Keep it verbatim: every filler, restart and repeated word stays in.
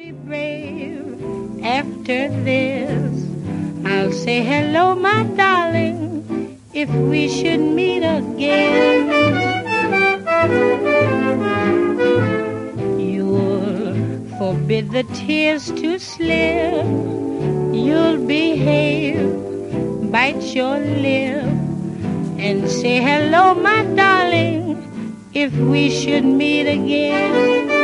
Brave. After this, I'll say hello, my darling, if we should meet again. You'll forbid the tears to slip. You'll behave, bite your lip, and say hello, my darling, if we should meet again.